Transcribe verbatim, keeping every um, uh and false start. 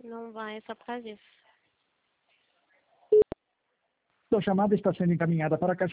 Não vai, é só por causa disso. Sua chamada está sendo encaminhada para a caixa